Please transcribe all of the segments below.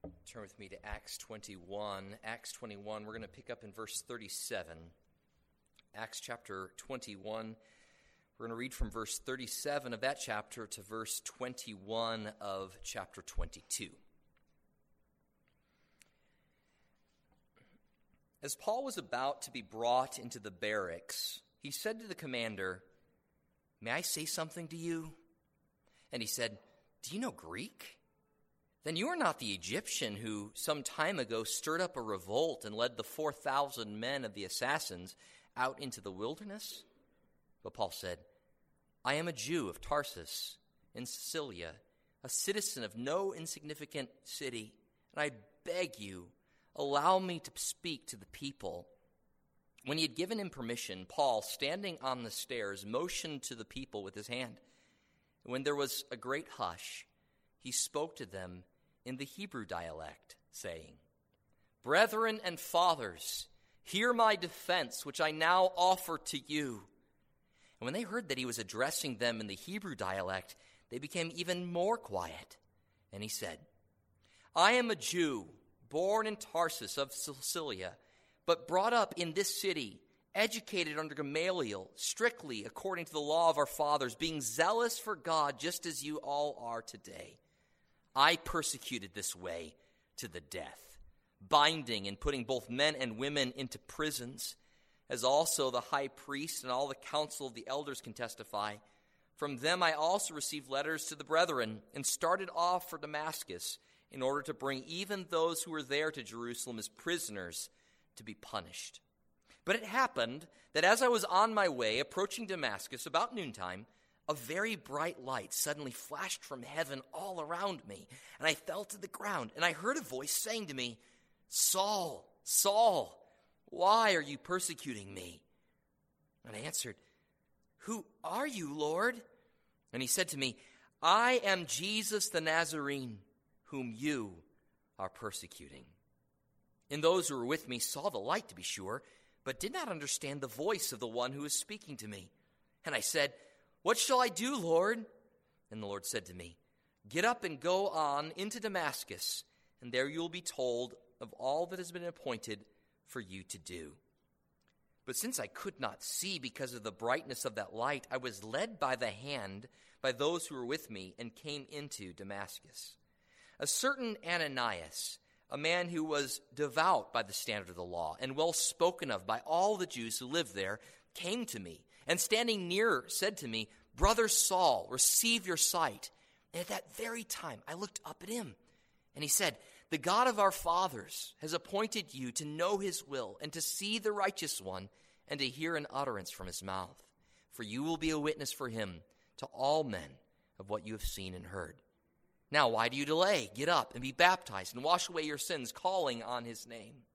Turn with me to Acts 21. Acts 21, we're going to pick up in verse 37. Acts chapter 21, we're going to read from verse 37 of that chapter to verse 21 of chapter 22. As Paul was about to be brought into the barracks, he said to the commander, "May I say something to you?" And he said, "Do you know Greek? Then you are not the Egyptian who some time ago stirred up a revolt and led the 4,000 men of the assassins out into the wilderness?" But Paul said, "I am a Jew of Tarsus in Cilicia, a citizen of no insignificant city, and I beg you, allow me to speak to the people." When he had given him permission, Paul, standing on the stairs, motioned to the people with his hand. And when there was a great hush, he spoke to them in the Hebrew dialect, saying, "Brethren and fathers, hear my defense, which I now offer to you." And when they heard that he was addressing them in the Hebrew dialect, they became even more quiet. And he said, "I am a Jew, born in Tarsus of Cilicia, but brought up in this city, educated under Gamaliel, strictly according to the law of our fathers, being zealous for God, just as you all are today. I persecuted this way to the death, binding and putting both men and women into prisons, as also the high priest and all the council of the elders can testify. From them I also received letters to the brethren and started off for Damascus in order to bring even those who were there to Jerusalem as prisoners to be punished. But it happened that as I was on my way, approaching Damascus about noontime, a very bright light suddenly flashed from heaven all around me, and I fell to the ground, and I heard a voice saying to me, 'Saul, Saul, why are you persecuting me?' And I answered, 'Who are you, Lord?' And he said to me, 'I am Jesus the Nazarene, whom you are persecuting.' And those who were with me saw the light, to be sure, but did not understand the voice of the one who was speaking to me. And I said, 'What shall I do, Lord?' And the Lord said to me, 'Get up and go on into Damascus, and there you will be told of all that has been appointed for you to do.' But since I could not see because of the brightness of that light, I was led by the hand by those who were with me and came into Damascus. A certain Ananias, a man who was devout by the standard of the law and well spoken of by all the Jews who lived there, came to me, and standing near said to me, 'Brother Saul, receive your sight.' And at that very time I looked up at him, and he said, 'The God of our fathers has appointed you to know his will and to see the righteous one and to hear an utterance from his mouth. For you will be a witness for him to all men of what you have seen and heard. Now why do you delay? Get up and be baptized and wash away your sins, calling on his name.'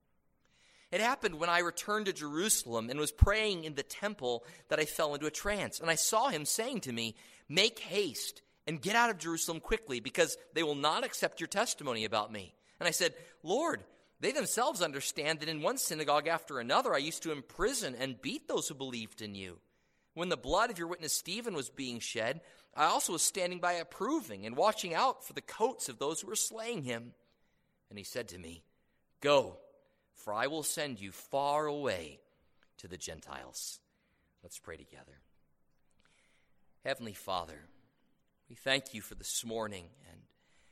It happened when I returned to Jerusalem and was praying in the temple that I fell into a trance. And I saw him saying to me, 'Make haste and get out of Jerusalem quickly, because they will not accept your testimony about me.' And I said, 'Lord, they themselves understand that in one synagogue after another I used to imprison and beat those who believed in you. When the blood of your witness Stephen was being shed, I also was standing by approving and watching out for the coats of those who were slaying him.' And he said to me, 'Go, for I will send you far away to the Gentiles.'" Let's pray together. Heavenly Father, we thank you for this morning, and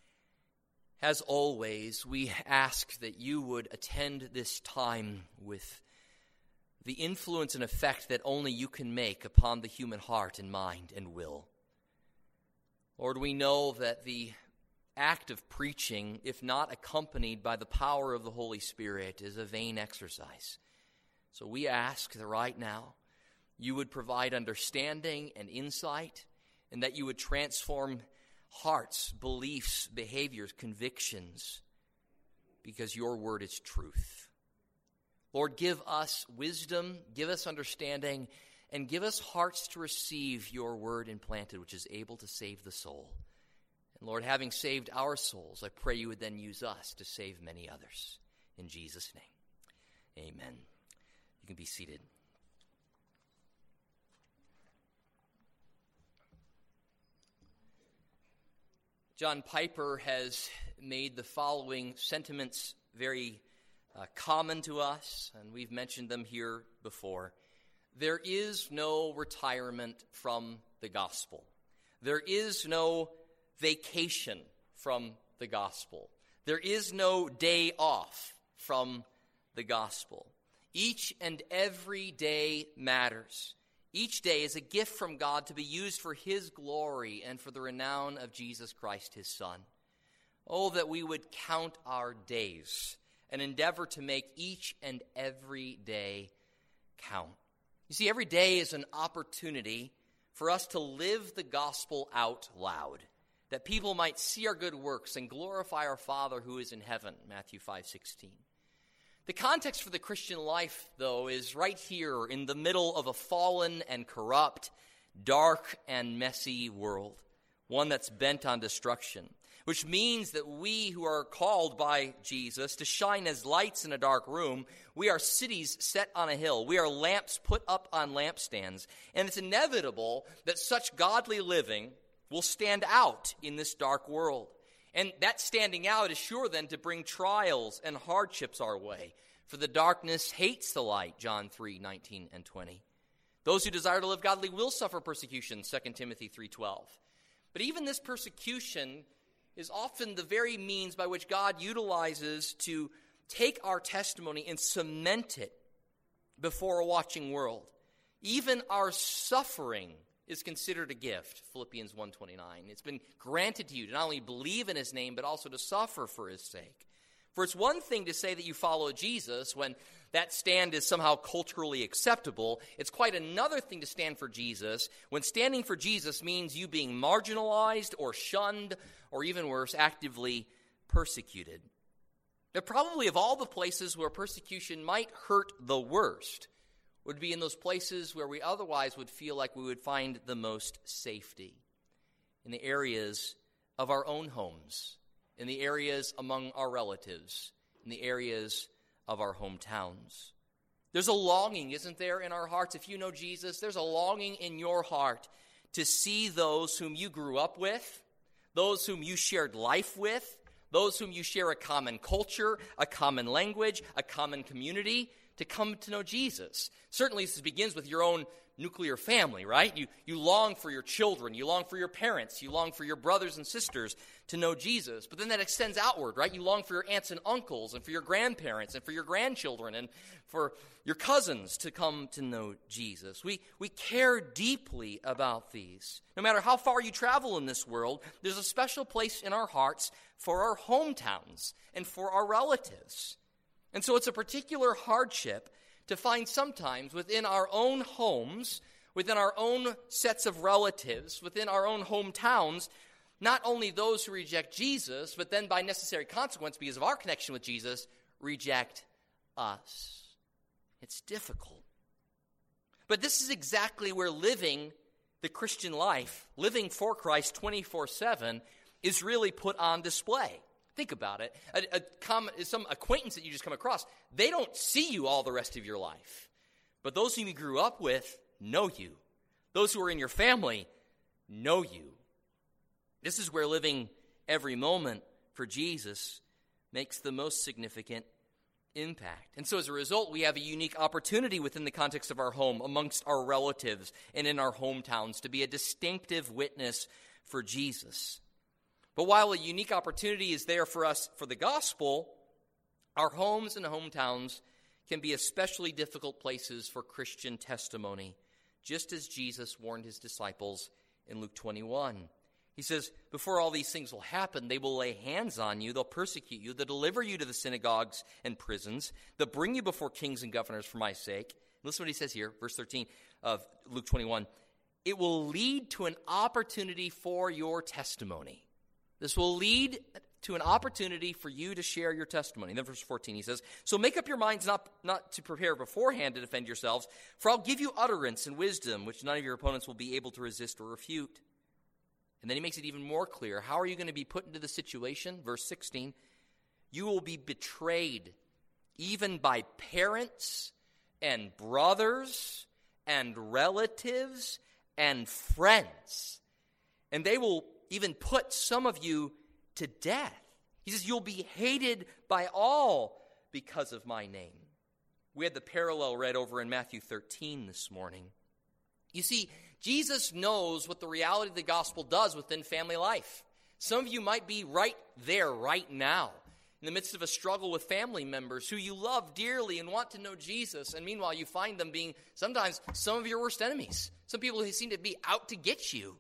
as always, we ask that you would attend this time with the influence and effect that only you can make upon the human heart and mind and will. Lord, we know that the act of preaching, if not accompanied by the power of the Holy Spirit, is a vain exercise. So we ask that right now you would provide understanding and insight, and that you would transform hearts, beliefs, behaviors, convictions, because your word is truth. Lord, give us wisdom, give us understanding, and give us hearts to receive your word implanted, which is able to save the soul. And Lord, having saved our souls, I pray you would then use us to save many others. In Jesus' name, amen. You can be seated. John Piper has made the following sentiments very common to us, and we've mentioned them here before. There is no retirement from the gospel. There is no vacation from the gospel. There is no day off from the gospel. Each and every day matters. Each day is a gift from God to be used for His glory and for the renown of Jesus Christ, His Son. Oh, that we would count our days and endeavor to make each and every day count. You see, every day is an opportunity for us to live the gospel out loud, that people might see our good works and glorify our Father who is in heaven, Matthew 5:16. The context for the Christian life, though, is right here in the middle of a fallen and corrupt, dark and messy world, one that's bent on destruction, which means that we who are called by Jesus to shine as lights in a dark room, we are cities set on a hill. We are lamps put up on lampstands. And it's inevitable that such godly living will stand out in this dark world. And that standing out is sure then to bring trials and hardships our way. For the darkness hates the light, John 3:19 and 20. Those who desire to live godly will suffer persecution, 2 Timothy 3:12. But even this persecution is often the very means by which God utilizes to take our testimony and cement it before a watching world. Even our suffering is considered a gift, Philippians 1:29. It's been granted to you to not only believe in His name, but also to suffer for His sake. For it's one thing to say that you follow Jesus when that stand is somehow culturally acceptable. It's quite another thing to stand for Jesus when standing for Jesus means you being marginalized or shunned or even worse, actively persecuted. But probably of all the places where persecution might hurt the worst would be in those places where we otherwise would feel like we would find the most safety. In the areas of our own homes, in the areas among our relatives, in the areas of our hometowns. There's a longing, isn't there, in our hearts? If you know Jesus, there's a longing in your heart to see those whom you grew up with, those whom you shared life with, those whom you share a common culture, a common language, a common community, to come to know Jesus. Certainly this begins with your own nuclear family, right? You long for your children, you long for your parents, you long for your brothers and sisters to know Jesus. But then that extends outward, right? You long for your aunts and uncles and for your grandparents and for your grandchildren and for your cousins to come to know Jesus. We care deeply about these. No matter how far you travel in this world, there's a special place in our hearts for our hometowns and for our relatives. And so it's a particular hardship to find sometimes within our own homes, within our own sets of relatives, within our own hometowns, not only those who reject Jesus, but then by necessary consequence, because of our connection with Jesus, reject us. It's difficult. But this is exactly where living the Christian life, living for Christ 24/7, is really put on display. Think about it. Some acquaintance that you just come across, they don't see you all the rest of your life. But those whom you grew up with know you. Those who are in your family know you. This is where living every moment for Jesus makes the most significant impact. And so as a result, we have a unique opportunity within the context of our home, amongst our relatives and in our hometowns, to be a distinctive witness for Jesus. But while a unique opportunity is there for us for the gospel, our homes and hometowns can be especially difficult places for Christian testimony, just as Jesus warned his disciples in Luke 21. He says, before all these things will happen, they will lay hands on you, they'll persecute you, they'll deliver you to the synagogues and prisons, they'll bring you before kings and governors for my sake. Listen to what he says here, verse 13 of Luke 21. It will lead to an opportunity for your testimony. This will lead to an opportunity for you to share your testimony. Then verse 14, he says, so make up your minds not to prepare beforehand to defend yourselves, for I'll give you utterance and wisdom, which none of your opponents will be able to resist or refute. And then he makes it even more clear. How are you going to be put into the situation? Verse 16, you will be betrayed even by parents and brothers and relatives and friends. And they will even put some of you to death. He says, you'll be hated by all because of my name. We had the parallel read over in Matthew 13 this morning. You see, Jesus knows what the reality of the gospel does within family life. Some of you might be right there right now, in the midst of a struggle with family members who you love dearly and want to know Jesus, and meanwhile you find them being sometimes some of your worst enemies. Some people who seem to be out to get you.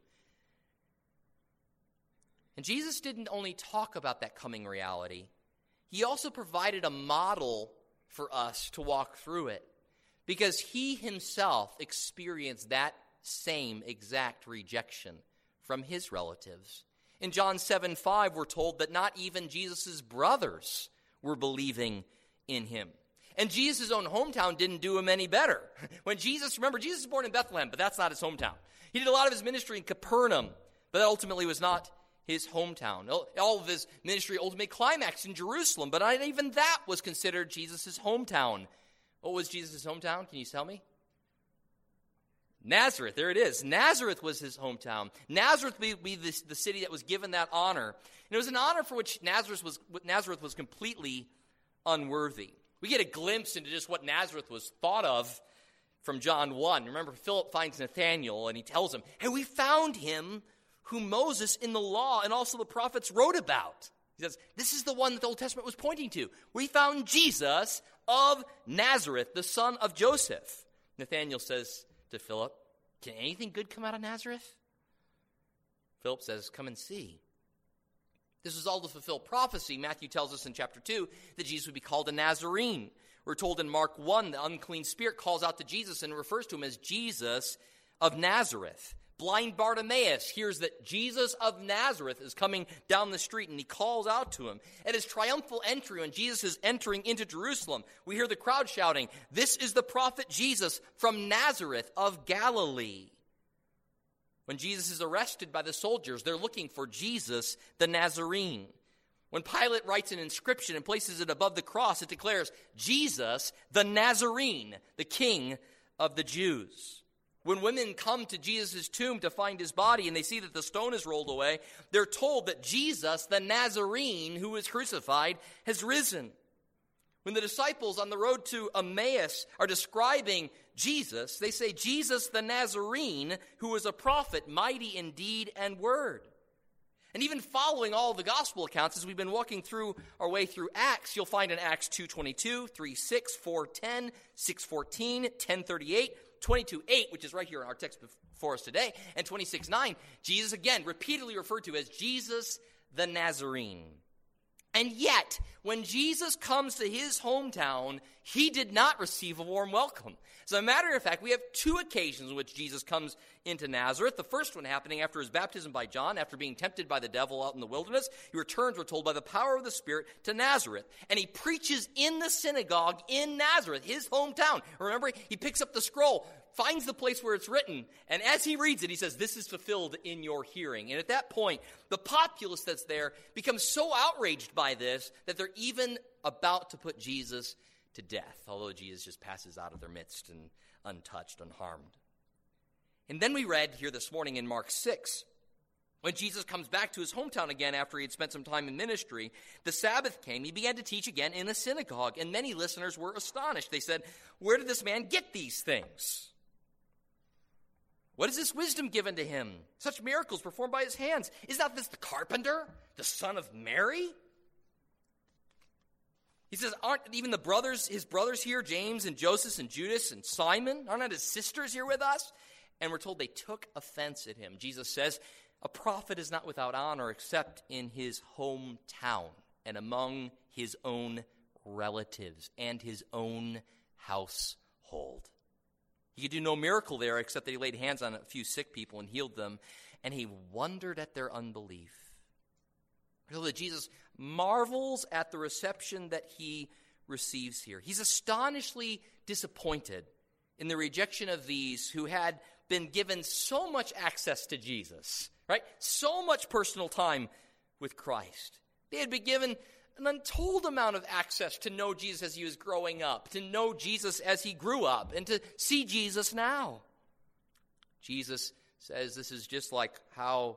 And Jesus didn't only talk about that coming reality, he also provided a model for us to walk through it, because he himself experienced that same exact rejection from his relatives. In John 7:5, we're told that not even Jesus' brothers were believing in him. And Jesus' own hometown didn't do him any better. Remember, Jesus was born in Bethlehem, but that's not his hometown. He did a lot of his ministry in Capernaum, but that ultimately was not his hometown. All of his ministry ultimately climaxed in Jerusalem, but not even that was considered Jesus' hometown. What was Jesus' hometown? Can you tell me? Nazareth, there it is. Nazareth was his hometown. Nazareth would be the city that was given that honor. And it was an honor for which Nazareth was completely unworthy. We get a glimpse into just what Nazareth was thought of from John 1. Remember, Philip finds Nathanael and he tells him, hey, we found him whom Moses in the law and also the prophets wrote about. He says, this is the one that the Old Testament was pointing to. We found Jesus of Nazareth, the son of Joseph. Nathanael says to Philip, can anything good come out of Nazareth? Philip says, come and see. This was all to fulfill prophecy. Matthew tells us in chapter 2 that Jesus would be called a Nazarene. We're told in Mark 1, the unclean spirit calls out to Jesus and refers to him as Jesus of Nazareth. Blind Bartimaeus hears that Jesus of Nazareth is coming down the street, and he calls out to him. At his triumphal entry, when Jesus is entering into Jerusalem, we hear the crowd shouting, this is the prophet Jesus from Nazareth of Galilee. When Jesus is arrested by the soldiers, they're looking for Jesus the Nazarene. When Pilate writes an inscription and places it above the cross, it declares, Jesus the Nazarene, the King of the Jews. When women come to Jesus' tomb to find his body and they see that the stone is rolled away, they're told that Jesus, the Nazarene who was crucified, has risen. When the disciples on the road to Emmaus are describing Jesus, they say, Jesus, the Nazarene, who was a prophet, mighty in deed and word. And even following all the gospel accounts, as we've been walking through our way through Acts, you'll find in Acts 2:22, 3:6, 4:10, 6:14, 10:38, 22:8, which is right here in our text before us today, and 26:9, Jesus again repeatedly referred to as Jesus the Nazarene. And yet, when Jesus comes to his hometown, he did not receive a warm welcome. As a matter of fact, we have two occasions in which Jesus comes into Nazareth. The first one happening after his baptism by John, after being tempted by the devil out in the wilderness. He returns, we're told, by the power of the Spirit to Nazareth. And he preaches in the synagogue in Nazareth, his hometown. Remember, he picks up the scroll, finds the place where it's written, and as he reads it, he says, this is fulfilled in your hearing. And at that point, the populace that's there becomes so outraged by this that they're even about to put Jesus to death, although Jesus just passes out of their midst and untouched, unharmed. And then we read here this morning in Mark 6, when Jesus comes back to his hometown again after he had spent some time in ministry, the Sabbath came, he began to teach again in the synagogue, and many listeners were astonished. They said, where did this man get these things? What is this wisdom given to him? Such miracles performed by his hands. Is not this the carpenter, the son of Mary? He says, aren't even his brothers here, James and Joseph and Judas and Simon? Aren't not his sisters here with us? And we're told they took offense at him. Jesus says, a prophet is not without honor except in his hometown and among his own relatives and his own household. He could do no miracle there except that he laid hands on a few sick people and healed them, and he wondered at their unbelief. So that Jesus marvels at the reception that he receives here. He's astonishingly disappointed in the rejection of these who had been given so much access to Jesus, right? So much personal time with Christ. They had been given an untold amount of access to know Jesus as he was growing up, to know Jesus as he grew up, and to see Jesus now. Jesus says this is just like how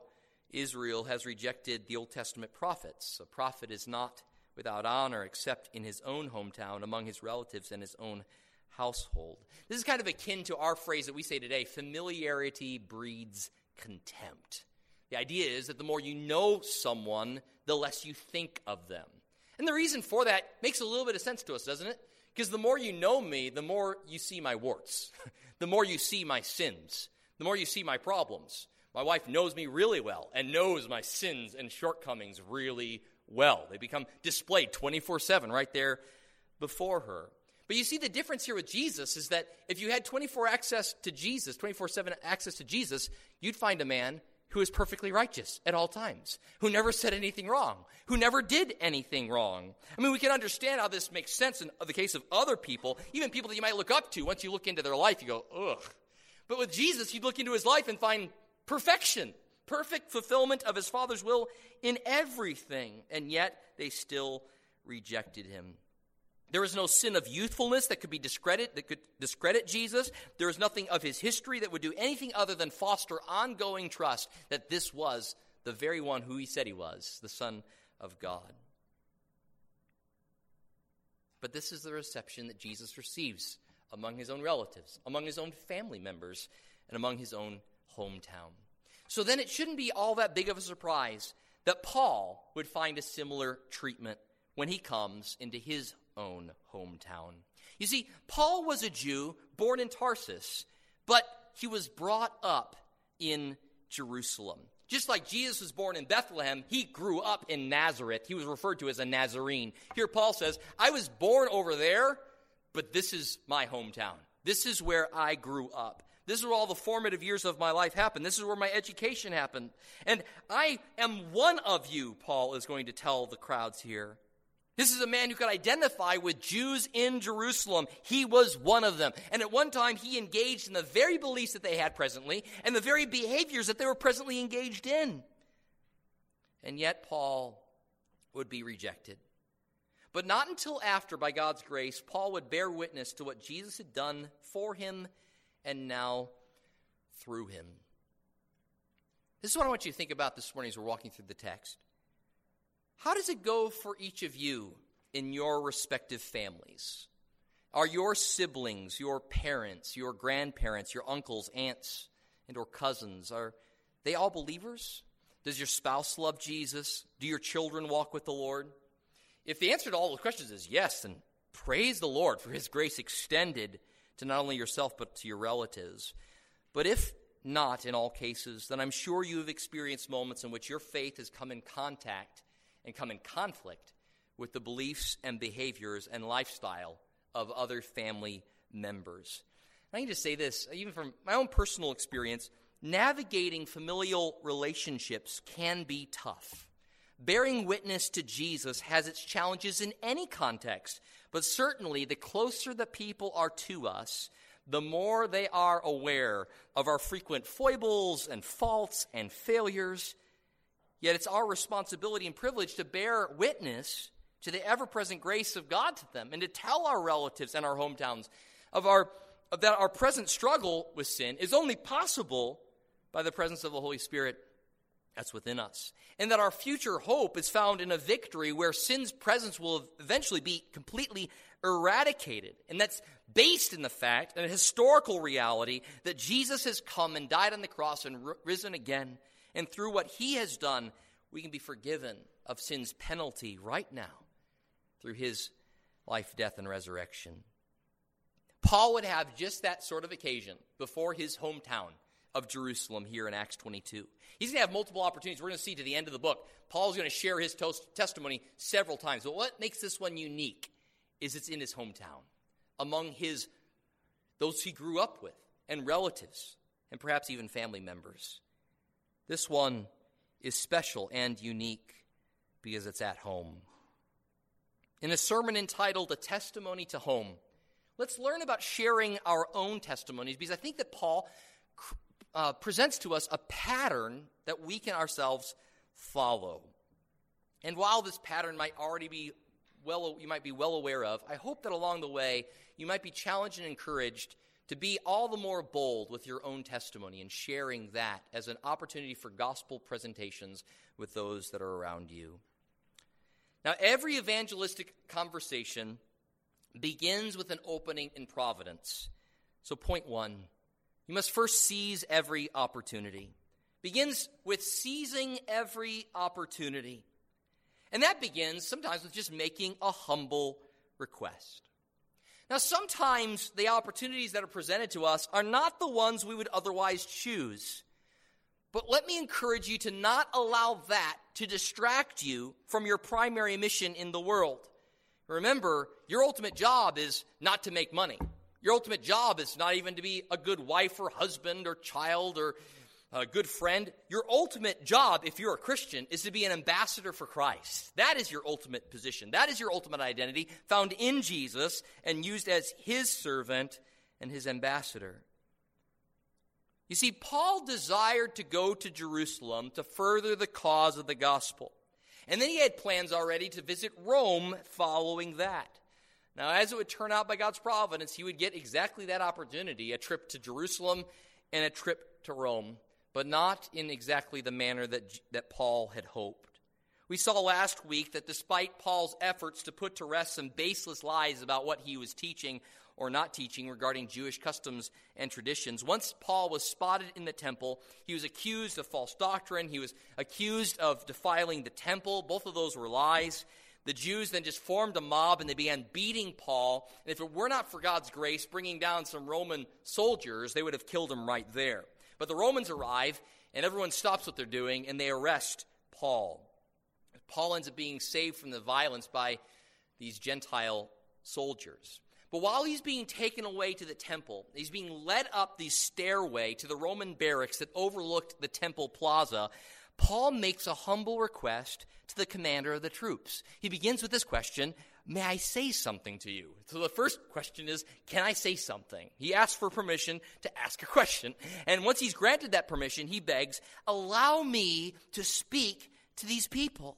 Israel has rejected the Old Testament prophets. A prophet is not without honor except in his own hometown, among his relatives and his own household. This is kind of akin to our phrase that we say today, familiarity breeds contempt. The idea is that the more you know someone, the less you think of them. And the reason for that makes a little bit of sense to us, doesn't it? Because the more you know me, the more you see my warts. The more you see my sins. The more you see my problems. My wife knows me really well and knows my sins and shortcomings really well. They become displayed 24/7 right there before her. But you see, the difference here with Jesus is that if you had 24/7 access to Jesus, you'd find a man who is perfectly righteous at all times, who never said anything wrong, who never did anything wrong. I mean, we can understand how this makes sense in the case of other people, even people that you might look up to. Once you look into their life, you go, ugh. But with Jesus, you'd look into his life and find perfection, perfect fulfillment of his Father's will in everything, and yet they still rejected him. There is no sin of youthfulness that could discredit Jesus. There is nothing of his history that would do anything other than foster ongoing trust that this was the very one who he said he was, the Son of God. But this is the reception that Jesus receives among his own relatives, among his own family members, and among his own hometown. So then it shouldn't be all that big of a surprise that Paul would find a similar treatment when he comes into his own hometown. You see, Paul was a Jew born in Tarsus, but he was brought up in Jerusalem. Just like Jesus was born in Bethlehem, he grew up in Nazareth. He was referred to as a Nazarene. Here Paul says, I was born over there, but this is my hometown. This is where I grew up. This is where all the formative years of my life happened. This is where my education happened. And I am one of you, Paul is going to tell the crowds here. This is a man who could identify with Jews in Jerusalem. He was one of them. And at one time, he engaged in the very beliefs that they had presently and the very behaviors that they were presently engaged in. And yet, Paul would be rejected. But not until after, by God's grace, Paul would bear witness to what Jesus had done for him and now through him. This is what I want you to think about this morning as we're walking through the text. How does it go for each of you in your respective families? Are your siblings, your parents, your grandparents, your uncles, aunts, and or cousins, are they all believers? Does your spouse love Jesus? Do your children walk with the Lord? If the answer to all those questions is yes, then praise the Lord for his grace extended to not only yourself but to your relatives. But if not in all cases, then I'm sure you have experienced moments in which your faith has come in contact and come in conflict with the beliefs and behaviors and lifestyle of other family members. And I need to say this, even from my own personal experience, navigating familial relationships can be tough. Bearing witness to Jesus has its challenges in any context, but certainly the closer the people are to us, the more they are aware of our frequent foibles and faults and failures. Yet it's our responsibility and privilege to bear witness to the ever-present grace of God to them and to tell our relatives and our hometowns that our present struggle with sin is only possible by the presence of the Holy Spirit that's within us. And that our future hope is found in a victory where sin's presence will eventually be completely eradicated. And that's based in the fact, and a historical reality, that Jesus has come and died on the cross and risen again. And through what he has done, we can be forgiven of sin's penalty right now through his life, death, and resurrection. Paul would have just that sort of occasion before his hometown of Jerusalem here in Acts 22. He's going to have multiple opportunities. We're going to see to the end of the book. Paul's going to share his testimony several times. But what makes this one unique is it's in his hometown, among those he grew up with, and relatives, and perhaps even family members. This one is special and unique because it's at home. In a sermon entitled A Testimony to Home, let's learn about sharing our own testimonies, because I think that Paul presents to us a pattern that we can ourselves follow. And while this pattern might already be you might be well aware of, I hope that along the way you might be challenged and encouraged to be all the more bold with your own testimony and sharing that as an opportunity for gospel presentations with those that are around you. Now, every evangelistic conversation begins with an opening in providence. So point 1, you must first seize every opportunity. Begins with seizing every opportunity. And that begins sometimes with just making a humble request. Now, sometimes the opportunities that are presented to us are not the ones we would otherwise choose. But let me encourage you to not allow that to distract you from your primary mission in the world. Remember, your ultimate job is not to make money. Your ultimate job is not even to be a good wife or husband or child or a good friend. Your ultimate job, if you're a Christian, is to be an ambassador for Christ. That is your ultimate position. That is your ultimate identity, found in Jesus and used as his servant and his ambassador. You see, Paul desired to go to Jerusalem to further the cause of the gospel. And then he had plans already to visit Rome following that. Now, as it would turn out by God's providence, he would get exactly that opportunity, a trip to Jerusalem and a trip to Rome, but not in exactly the manner that Paul had hoped. We saw last week that despite Paul's efforts to put to rest some baseless lies about what he was teaching or not teaching regarding Jewish customs and traditions, once Paul was spotted in the temple, he was accused of false doctrine. He was accused of defiling the temple. Both of those were lies. The Jews then just formed a mob and they began beating Paul. And if it were not for God's grace, bringing down some Roman soldiers, they would have killed him right there. But the Romans arrive and everyone stops what they're doing and they arrest Paul. Paul ends up being saved from the violence by these Gentile soldiers. But while he's being taken away to the temple, he's being led up the stairway to the Roman barracks that overlooked the temple plaza, Paul makes a humble request to the commander of the troops. He begins with this question, may I say something to you? So the first question is, can I say something? He asks for permission to ask a question. And once he's granted that permission, he begs, allow me to speak to these people.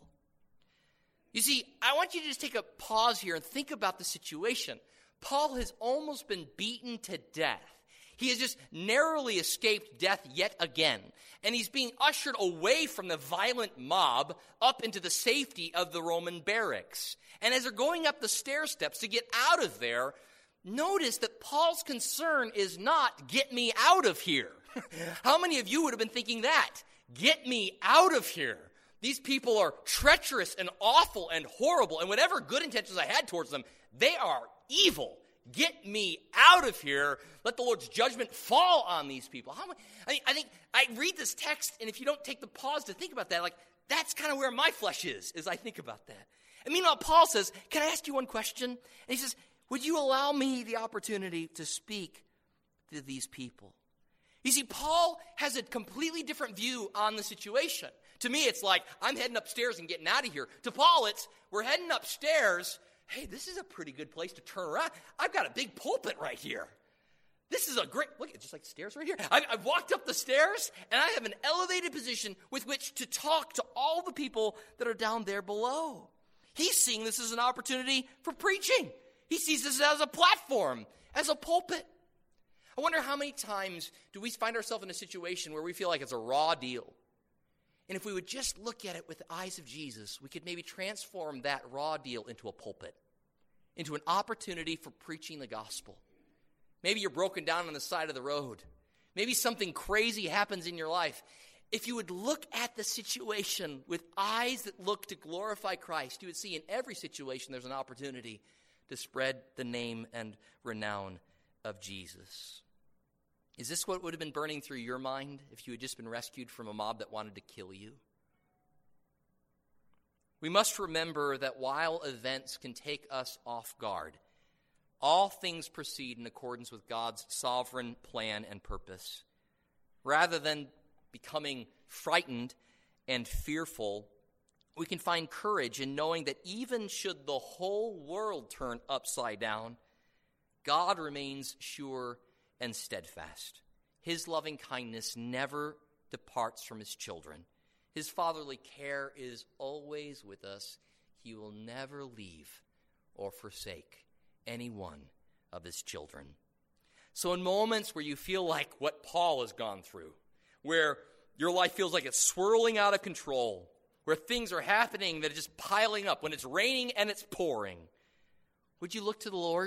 You see, I want you to just take a pause here and think about the situation. Paul has almost been beaten to death. He has just narrowly escaped death yet again. And he's being ushered away from the violent mob up into the safety of the Roman barracks. And as they're going up the stair steps to get out of there, notice that Paul's concern is not, get me out of here. How many of you would have been thinking that? Get me out of here. These people are treacherous and awful and horrible. And whatever good intentions I had towards them, they are evil. Get me out of here. Let the Lord's judgment fall on these people. I think I read this text, and if you don't take the pause to think about that, like, that's kind of where my flesh is as I think about that. And meanwhile, Paul says, can I ask you one question? And he says, would you allow me the opportunity to speak to these people? You see, Paul has a completely different view on the situation. To me, it's like, I'm heading upstairs and getting out of here. To Paul, it's, we're heading upstairs. Hey, this is a pretty good place to turn around. I've got a big pulpit right here. This is a great, look, it's just like stairs right here. I've walked up the stairs, and I have an elevated position with which to talk to all the people that are down there below. He's seeing this as an opportunity for preaching. He sees this as a platform, as a pulpit. I wonder how many times do we find ourselves in a situation where we feel like it's a raw deal. And if we would just look at it with the eyes of Jesus, we could maybe transform that raw deal into a pulpit, into an opportunity for preaching the gospel. Maybe you're broken down on the side of the road. Maybe something crazy happens in your life. If you would look at the situation with eyes that look to glorify Christ, you would see in every situation there's an opportunity to spread the name and renown of Jesus. Is this what would have been burning through your mind if you had just been rescued from a mob that wanted to kill you? We must remember that while events can take us off guard, all things proceed in accordance with God's sovereign plan and purpose. Rather than becoming frightened and fearful, we can find courage in knowing that even should the whole world turn upside down, God remains sure and steadfast. His loving kindness never departs from his children. His fatherly care is always with us. He will never leave or forsake any one of his children. So in moments where you feel like what Paul has gone through, where your life feels like it's swirling out of control, where things are happening that are just piling up, when it's raining and it's pouring, would you look to the Lord?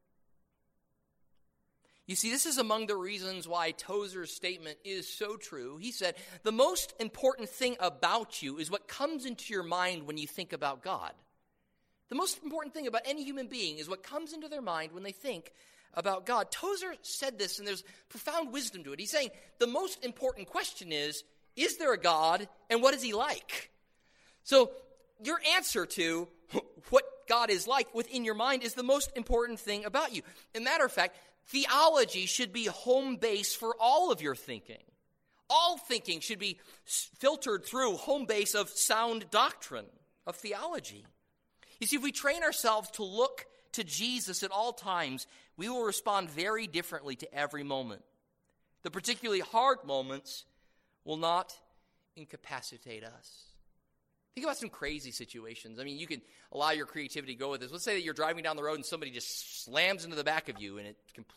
You see, this is among the reasons why Tozer's statement is so true. He said, the most important thing about you is what comes into your mind when you think about God. The most important thing about any human being is what comes into their mind when they think about God. Tozer said this, and there's profound wisdom to it. He's saying the most important question is there a God, and what is he like? So your answer to what God is like within your mind is the most important thing about you. As a matter of fact, theology should be home base for all of your thinking. All thinking should be filtered through home base of sound doctrine, of theology. You see, if we train ourselves to look to Jesus at all times, we will respond very differently to every moment. The particularly hard moments will not incapacitate us. Think about some crazy situations. I mean, you can allow your creativity to go with this. Let's say that you're driving down the road and somebody just slams into the back of you and it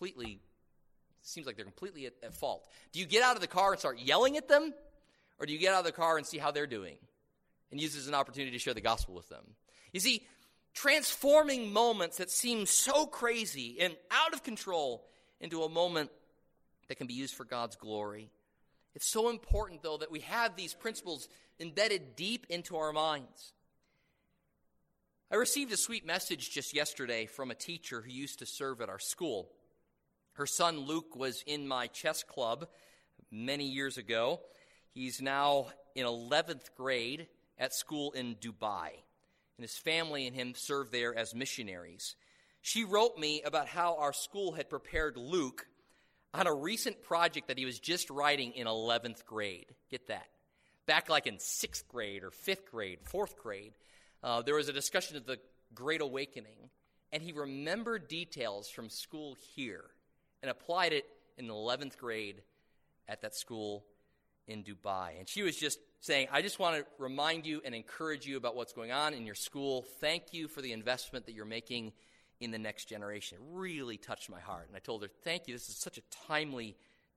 seems like they're completely at fault. Do you get out of the car and start yelling at them? Or do you get out of the car and see how they're doing and use this as an opportunity to share the gospel with them? You see, transforming moments that seem so crazy and out of control into a moment that can be used for God's glory. It's so important, though, that we have these principles embedded deep into our minds. I received a sweet message just yesterday from a teacher who used to serve at our school. Her son Luke was in my chess club many years ago. He's now in 11th grade at school in Dubai, and his family and him serve there as missionaries. She wrote me about how our school had prepared Luke on a recent project that he was just writing in 11th grade. Get that. Back like in 6th grade or 5th grade, 4th grade, there was a discussion of the Great Awakening, and he remembered details from school here and applied it in 11th grade at that school in Dubai. And she was just saying, I just want to remind you and encourage you about what's going on in your school. Thank you for the investment that you're making in the next generation. It really touched my heart. And I told her, thank you. This is such a timely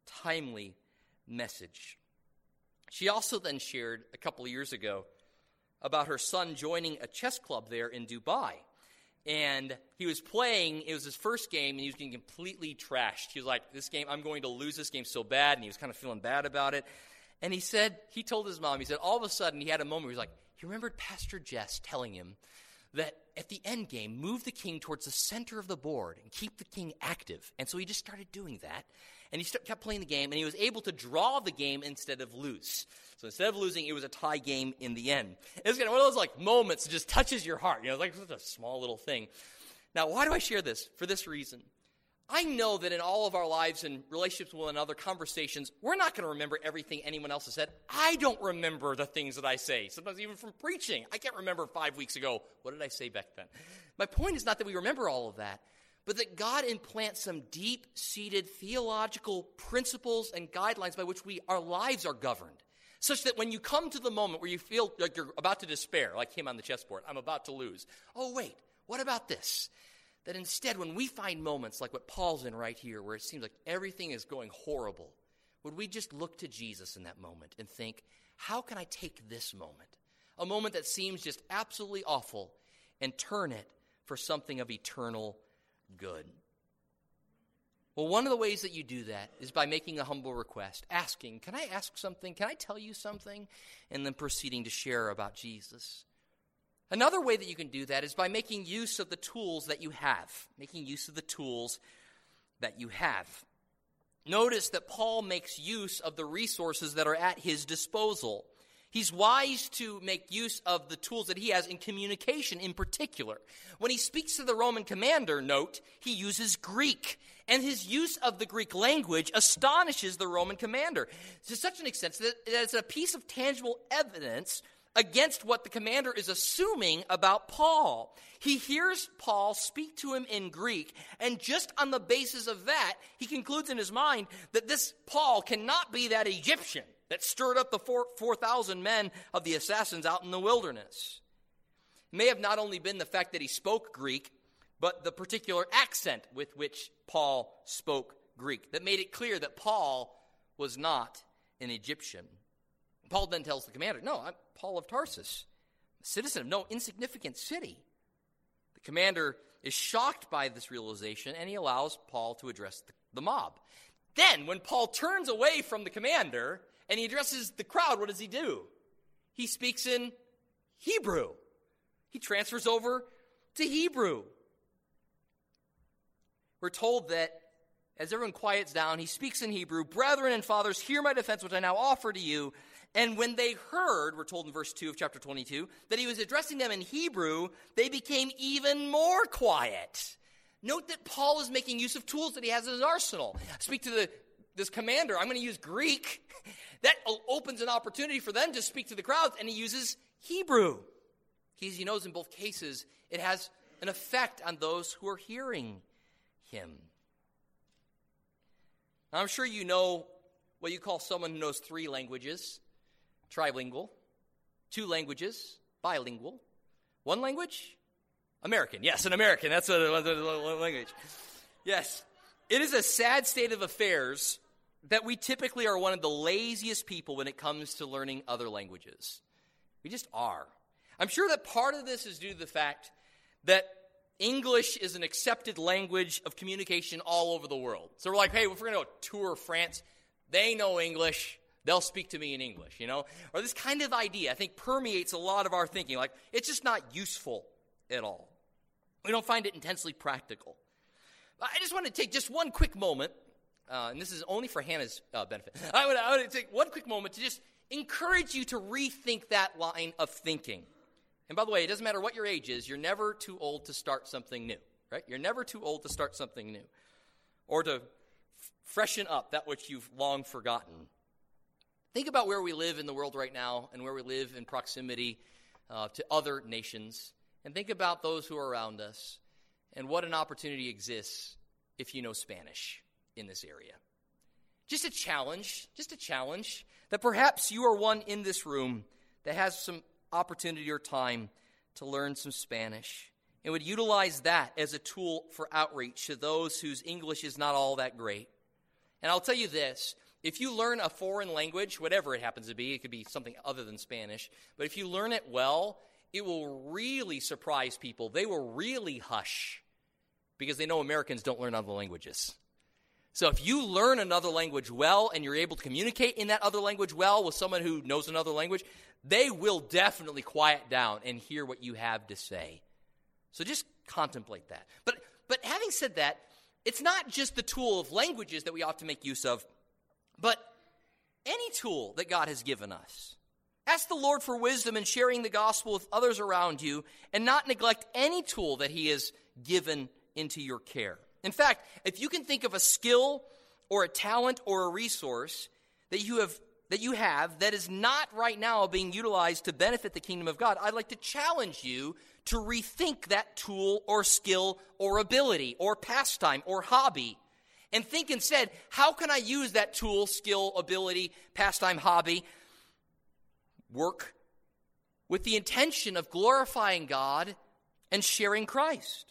message. She also then shared a couple of years ago about her son joining a chess club there in Dubai. And he was playing, it was his first game, and he was getting completely trashed. He was like, this game, I'm going to lose this game so bad, and he was kind of feeling bad about it. And he told his mom, all of a sudden he had a moment where he was like, he remembered Pastor Jess telling him that at the end game, move the king towards the center of the board and keep the king active. And so he just started doing that. And he kept playing the game, and he was able to draw the game instead of lose. So instead of losing, it was a tie game in the end. It was kind of one of those moments that just touches your heart. Like such a small little thing. Now, why do I share this? For this reason. I know that in all of our lives and relationships with one another, conversations, we're not going to remember everything anyone else has said. I don't remember the things that I say, sometimes even from preaching. I can't remember 5 weeks ago, what did I say back then? My point is not that we remember all of that, but that God implants some deep-seated theological principles and guidelines by which our lives are governed, such that when you come to the moment where you feel like you're about to despair, like him on the chessboard, I'm about to lose. Oh, wait, what about this? That instead, when we find moments like what Paul's in right here, where it seems like everything is going horrible, would we just look to Jesus in that moment and think, how can I take this moment, a moment that seems just absolutely awful, and turn it for something of eternal good? Well, one of the ways that you do that is by making a humble request, asking, can I ask something? Can I tell you something? And then proceeding to share about Jesus. Another way that you can do that is by making use of the tools that you have. Notice that Paul makes use of the resources that are at his disposal. He's wise to make use of the tools that he has in communication in particular. When he speaks to the Roman commander, note, he uses Greek. And his use of the Greek language astonishes the Roman commander to such an extent that it's a piece of tangible evidence against what the commander is assuming about Paul. He hears Paul speak to him in Greek, and just on the basis of that, he concludes in his mind that this Paul cannot be that Egyptian that stirred up the 4,000 men of the assassins out in the wilderness. It may have not only been the fact that he spoke Greek, but the particular accent with which Paul spoke Greek that made it clear that Paul was not an Egyptian. Paul then tells the commander, no, I'm Paul of Tarsus, a citizen of no insignificant city. The commander is shocked by this realization, and he allows Paul to address the mob. Then, when Paul turns away from the commander and he addresses the crowd, what does he do? He speaks in Hebrew. He transfers over to Hebrew. We're told that as everyone quiets down, he speaks in Hebrew, "Brethren and fathers, hear my defense, which I now offer to you." And when they heard, we're told in verse 2 of chapter 22, that he was addressing them in Hebrew, they became even more quiet. Note that Paul is making use of tools that he has in his arsenal. Speak to this commander, I'm going to use Greek. That opens an opportunity for them to speak to the crowds, and he uses Hebrew. He knows in both cases it has an effect on those who are hearing him. Now, I'm sure you know what you call someone who knows 3 languages. Trilingual. 2 languages. Bilingual. 1 language? American. Yes, an American. That's a language. Yes. It is a sad state of affairs that we typically are one of the laziest people when it comes to learning other languages. We just are. I'm sure that part of this is due to the fact that English is an accepted language of communication all over the world. So we're like, hey, if we're going to go tour France, they know English, they'll speak to me in English, Or this kind of idea, I think, permeates a lot of our thinking. Like, it's just not useful at all. We don't find it intensely practical. I just want to take just one quick moment, and this is only for Hannah's benefit. I want to take one quick moment to just encourage you to rethink that line of thinking. And by the way, it doesn't matter what your age is, you're never too old to start something new, right? You're never too old to start something new or to freshen up that which you've long forgotten. Think about where we live in the world right now and where we live in proximity to other nations. And think about those who are around us and what an opportunity exists if you know Spanish in this area. Just a challenge that perhaps you are one in this room that has some opportunity or time to learn some Spanish and would utilize that as a tool for outreach to those whose English is not all that great. And I'll tell you this, if you learn a foreign language, whatever it happens to be, it could be something other than Spanish, but if you learn it well, it will really surprise people. They will really hush because they know Americans don't learn other languages. So if you learn another language well and you're able to communicate in that other language well with someone who knows another language, they will definitely quiet down and hear what you have to say. So just contemplate that. But having said that, it's not just the tool of languages that we ought to make use of, but any tool that God has given us. Ask the Lord for wisdom in sharing the gospel with others around you and not neglect any tool that he has given into your care. In fact, if you can think of a skill or a talent or a resource that you have that is not right now being utilized to benefit the kingdom of God, I'd like to challenge you to rethink that tool or skill or ability or pastime or hobby and think instead, how can I use that tool, skill, ability, pastime, hobby, work with the intention of glorifying God and sharing Christ?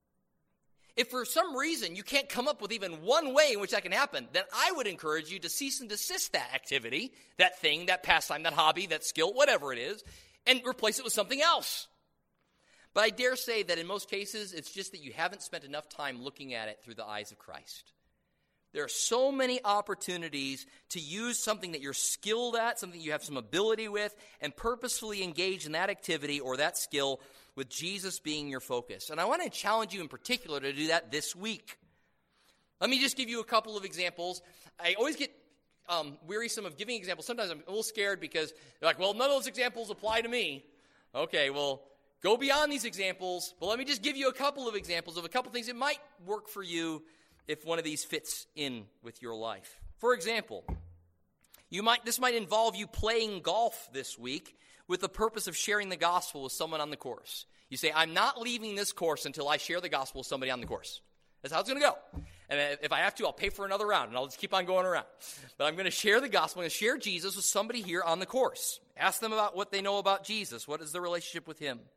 If for some reason you can't come up with even one way in which that can happen, then I would encourage you to cease and desist that activity, that thing, that pastime, that hobby, that skill, whatever it is, and replace it with something else. But I dare say that in most cases, it's just that you haven't spent enough time looking at it through the eyes of Christ. There are so many opportunities to use something that you're skilled at, something you have some ability with, and purposefully engage in that activity or that skill with Jesus being your focus. And I want to challenge you in particular to do that this week. Let me just give you a couple of examples. I always get wearisome of giving examples. Sometimes I'm a little scared because they're like, well, none of those examples apply to me. Okay, well, go beyond these examples, but let me just give you a couple of examples of a couple things that might work for you if one of these fits in with your life. For example, this might involve you playing golf this week with the purpose of sharing the gospel with someone on the course. You say, I'm not leaving this course until I share the gospel with somebody on the course. That's how it's going to go. And if I have to, I'll pay for another round, and I'll just keep on going around. But I'm going to share the gospel. I'm going to share Jesus with somebody here on the course. Ask them about what they know about Jesus. What is the relationship with him?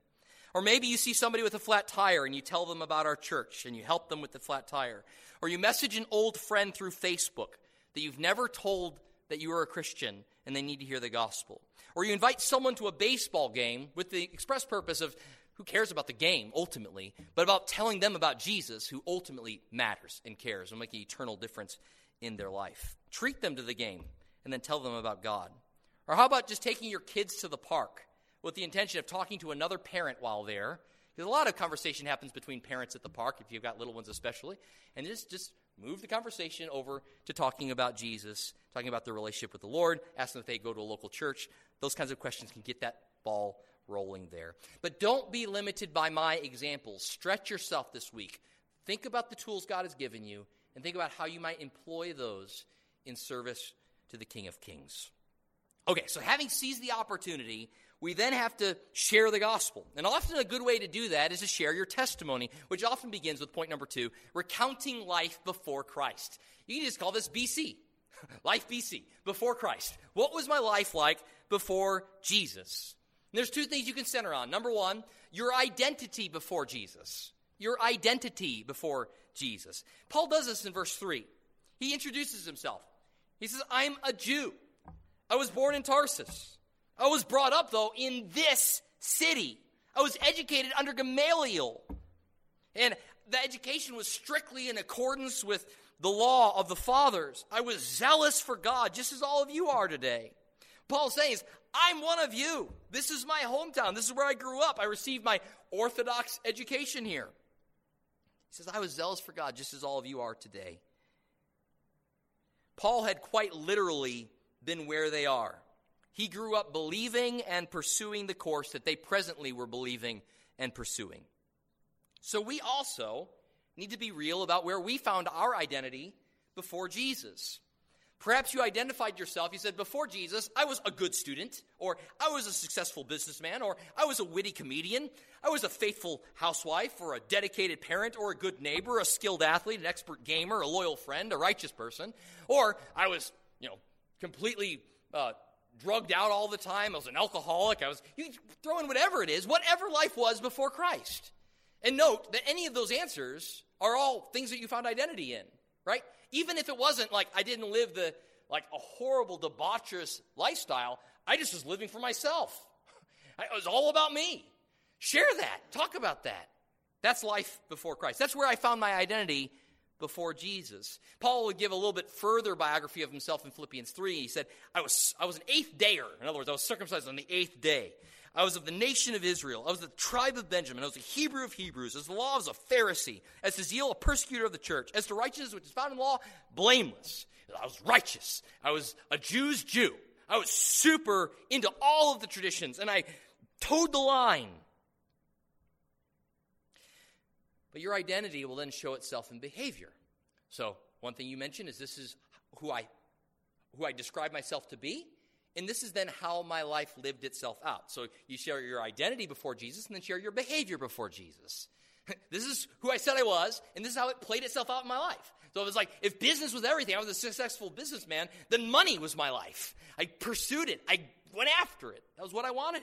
Or maybe you see somebody with a flat tire and you tell them about our church and you help them with the flat tire. Or you message an old friend through Facebook that you've never told that you are a Christian and they need to hear the gospel. Or you invite someone to a baseball game with the express purpose of who cares about the game ultimately, but about telling them about Jesus, who ultimately matters and cares and make an eternal difference in their life. Treat them to the game and then tell them about God. Or how about just taking your kids to the park with the intention of talking to another parent while there? Because a lot of conversation happens between parents at the park, if you've got little ones especially, and just move the conversation over to talking about Jesus, talking about their relationship with the Lord, ask them if they go to a local church. Those kinds of questions can get that ball rolling there. But don't be limited by my examples. Stretch yourself this week. Think about the tools God has given you, and think about how you might employ those in service to the King of Kings. Okay, so having seized the opportunity, we then have to share the gospel. And often a good way to do that is to share your testimony, which often begins with point number 2, recounting life before Christ. You can just call this BC, life BC, before Christ. What was my life like before Jesus? And there's 2 things you can center on. Number 1, your identity before Jesus. Your identity before Jesus. Paul does this in verse 3. He introduces himself. He says, I'm a Jew. I was born in Tarsus. I was brought up, though, in this city. I was educated under Gamaliel. And the education was strictly in accordance with the law of the fathers. I was zealous for God, just as all of you are today. Paul's saying is, I'm one of you. This is my hometown. This is where I grew up. I received my Orthodox education here. He says, I was zealous for God, just as all of you are today. Paul had quite literally been where they are. He grew up believing and pursuing the course that they presently were believing and pursuing. So we also need to be real about where we found our identity before Jesus. Perhaps you identified yourself, you said, before Jesus, I was a good student, or I was a successful businessman, or I was a witty comedian, I was a faithful housewife, or a dedicated parent, or a good neighbor, a skilled athlete, an expert gamer, a loyal friend, a righteous person, or I was, completely drugged out all the time, I was an alcoholic, you throw in whatever it is, whatever life was before Christ. And note that any of those answers are all things that you found identity in, right? Even if it wasn't like I didn't live a horrible, debaucherous lifestyle, I just was living for myself. It was all about me. Share that. Talk about that. That's life before Christ. That's where I found my identity before Jesus. Paul would give a little bit further biography of himself in Philippians 3. He said, I was an 8th dayer. In other words, I was circumcised on the 8th day. I was of the nation of Israel. I was the tribe of Benjamin. I was a Hebrew of Hebrews. As the law, I was a Pharisee. As to zeal, a persecutor of the church. As to righteousness, which is found in law, blameless. I was righteous. I was a Jew's Jew. I was super into all of the traditions, and I towed the line. But your identity will then show itself in behavior. So one thing you mentioned is this is who I describe myself to be. And this is then how my life lived itself out. So you share your identity before Jesus and then share your behavior before Jesus. This is who I said I was, and this is how it played itself out in my life. So it was like, if business was everything, I was a successful businessman, then money was my life. I pursued it. I went after it. That was what I wanted.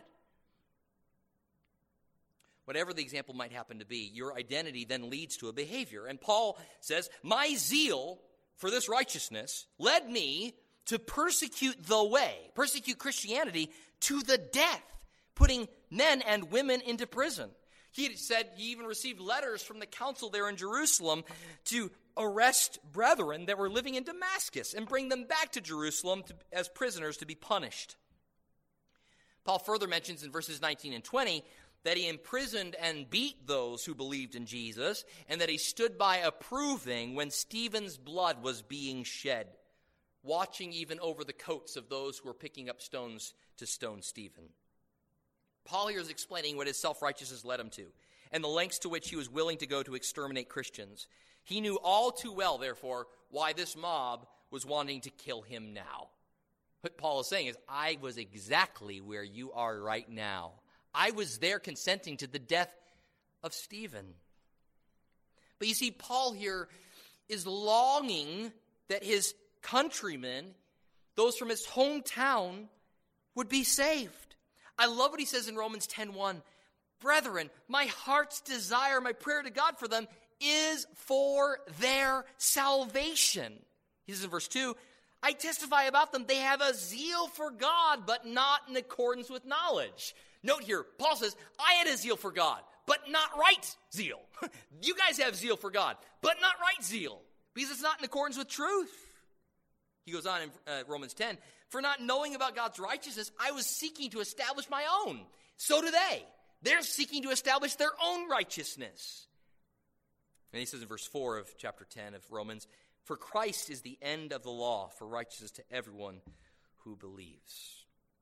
Whatever the example might happen to be, your identity then leads to a behavior. And Paul says, my zeal for this righteousness led me to persecute Christianity to the death, putting men and women into prison. He said he even received letters from the council there in Jerusalem to arrest brethren that were living in Damascus and bring them back to Jerusalem as prisoners to be punished. Paul further mentions in verses 19 and 20 that he imprisoned and beat those who believed in Jesus, and that he stood by approving when Stephen's blood was being shed, watching even over the coats of those who were picking up stones to stone Stephen. Paul here is explaining what his self-righteousness led him to, and the lengths to which he was willing to go to exterminate Christians. He knew all too well, therefore, why this mob was wanting to kill him now. What Paul is saying is, I was exactly where you are right now. I was there consenting to the death of Stephen. But you see, Paul here is longing that his countrymen, those from his hometown, would be saved. I love what he says in Romans 10:1. Brethren, my heart's desire, my prayer to God for them is for their salvation. He says in verse 2, I testify about them, they have a zeal for God, but not in accordance with knowledge. Note here, Paul says, I had a zeal for God, but not right zeal. You guys have zeal for God, but not right zeal, because it's not in accordance with truth. He goes on in Romans 10, for not knowing about God's righteousness, I was seeking to establish my own. So do they. They're seeking to establish their own righteousness. And he says in verse 4 of chapter 10 of Romans, for Christ is the end of the law for righteousness to everyone who believes.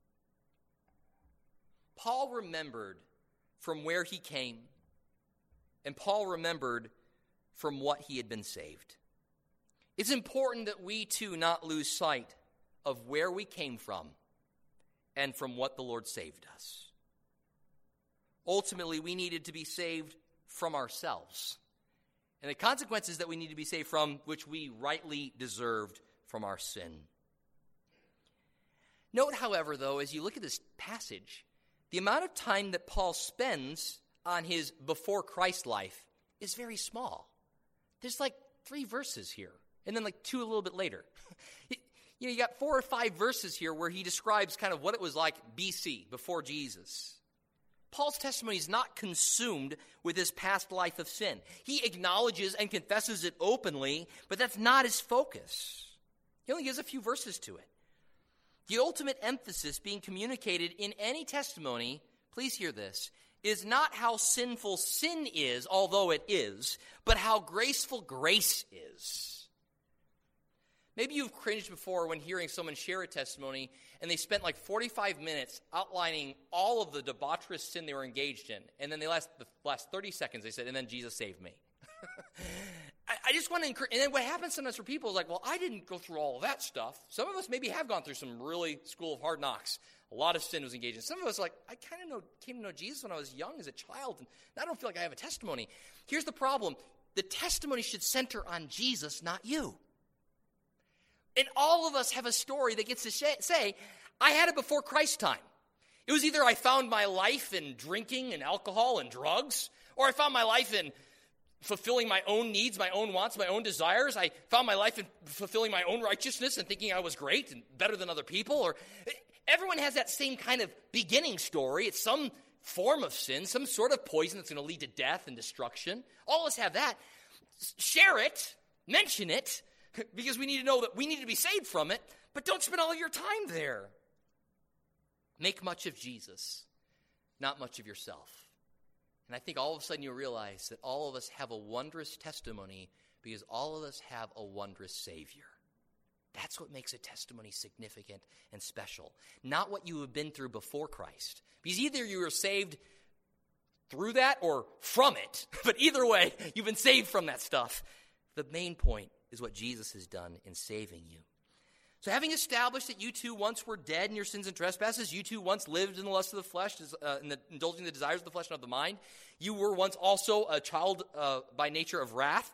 Paul remembered from where he came, and Paul remembered from what he had been saved. It's important that we too not lose sight of where we came from and from what the Lord saved us. Ultimately, we needed to be saved from ourselves, and the consequences that we need to be saved from, which we rightly deserved from our sin. Note, however, though, as you look at this passage, the amount of time that Paul spends on his before Christ life is very small. There's like 3 verses here, and then like 2 a little bit later. You got 4 or 5 verses here where he describes kind of what it was like BC, before Jesus. Paul's testimony is not consumed with his past life of sin. He acknowledges and confesses it openly, but that's not his focus. He only gives a few verses to it. The ultimate emphasis being communicated in any testimony, please hear this, is not how sinful sin is, although it is, but how graceful grace is. Maybe you've cringed before when hearing someone share a testimony and they spent like 45 minutes outlining all of the debaucherous sin they were engaged in. And then the last 30 seconds they said, and then Jesus saved me. I just want to encourage, and then what happens sometimes for people is like, well, I didn't go through all of that stuff. Some of us maybe have gone through some really school of hard knocks. A lot of sin was engaged in. Some of us are like, I kind of came to know Jesus when I was young as a child, and I don't feel like I have a testimony. Here's the problem. The testimony should center on Jesus, not you. And all of us have a story that gets to say, I had it before Christ's time. It was either I found my life in drinking and alcohol and drugs, or I found my life in fulfilling my own needs, my own wants, my own desires. I found my life in fulfilling my own righteousness and thinking I was great and better than other people. Or everyone has that same kind of beginning story. It's some form of sin, some sort of poison that's going to lead to death and destruction. All of us have that. Share it, mention it, because we need to know that we need to be saved from it, but don't spend all your time there. Make much of Jesus, not much of yourself. And I think all of a sudden you'll realize that all of us have a wondrous testimony because all of us have a wondrous Savior. That's what makes a testimony significant and special, not what you have been through before Christ. Because either you were saved through that or from it, but either way, you've been saved from that stuff. The main point is what Jesus has done in saving you. So having established that you too once were dead in your sins and trespasses, you too once lived in the lust of the flesh, indulging the desires of the flesh and of the mind, you were once also a child by nature of wrath.